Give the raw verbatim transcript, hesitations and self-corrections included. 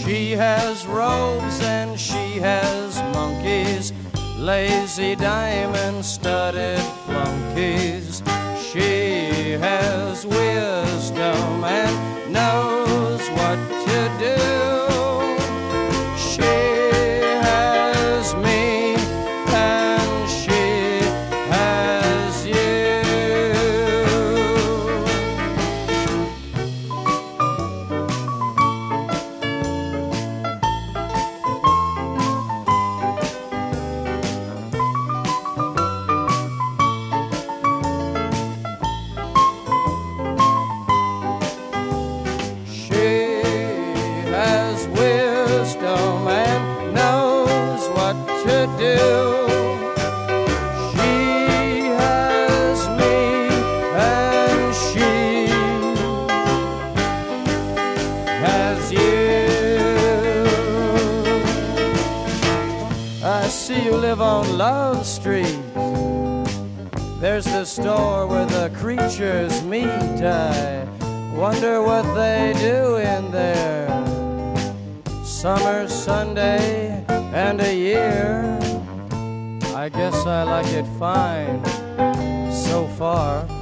She has robes and she has monkeys, lazy diamond-studded flunkies. She has wisdom and knows what to do. On Love Street, there's the store where the creatures meet. I wonder what they do in there. Summer, Sunday, and a year. I guess I like it fine so far.